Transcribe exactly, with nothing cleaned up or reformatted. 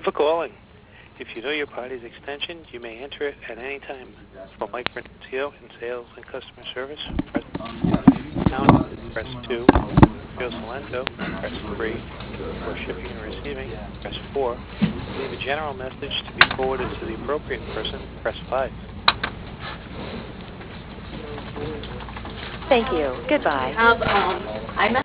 for calling. If you know your party's extension, you may enter it at any time. For Mike Renuncio in sales and customer service, press pound, press two. Joe Salento, press three. For shipping and receiving, press four. To leave a general message to be forwarded to the appropriate person, press five. Thank you. Goodbye. Have, um, I